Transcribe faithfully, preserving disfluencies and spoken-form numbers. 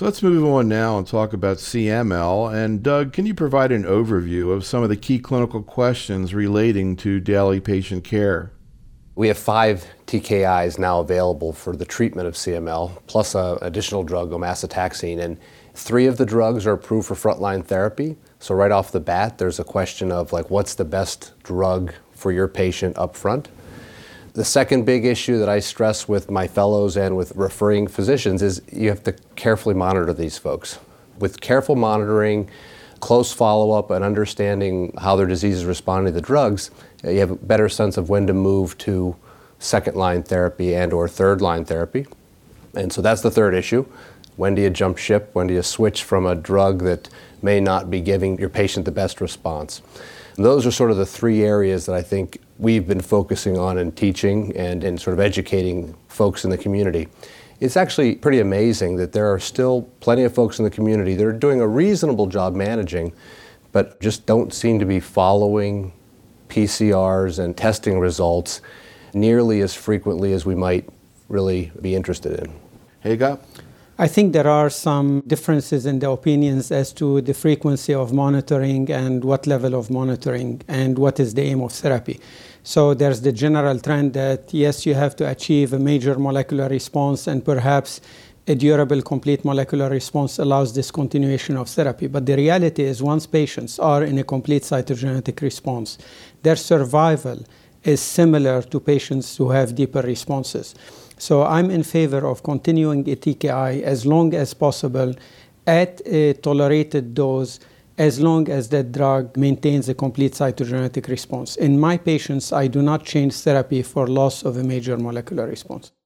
So let's move on now and talk about C M L. And Doug, can you provide an overview of some of the key clinical questions relating to daily patient care? We have five T K Is now available for the treatment of C M L, plus an additional drug, omacitaxine. And three of the drugs are approved for frontline therapy. So right off the bat, there's a question of like, what's the best drug for your patient up front? The second big issue that I stress with my fellows and with referring physicians is you have to carefully monitor these folks. With careful monitoring, close follow-up, and understanding how their disease is responding to the drugs, you have a better sense of when to move to second-line therapy and or third-line therapy. And so that's the third issue. When do you jump ship? When do you switch from a drug that may not be giving your patient the best response? And those are sort of the three areas that I think we've been focusing on in teaching and, and sort of educating folks in the community. It's actually pretty amazing that there are still plenty of folks in the community that are doing a reasonable job managing, but just don't seem to be following P C Rs and testing results nearly as frequently as we might really be interested in. Hagar? I think there are some differences in the opinions as to the frequency of monitoring and what level of monitoring and what is the aim of therapy. So there's the general trend that, yes, you have to achieve a major molecular response, and perhaps a durable complete molecular response allows discontinuation of therapy. But the reality is once patients are in a complete cytogenetic response, their survival is similar to patients who have deeper responses. So I'm in favor of continuing a T K I as long as possible at a tolerated dose, as long as that drug maintains a complete cytogenetic response. In my patients, I do not change therapy for loss of a major molecular response.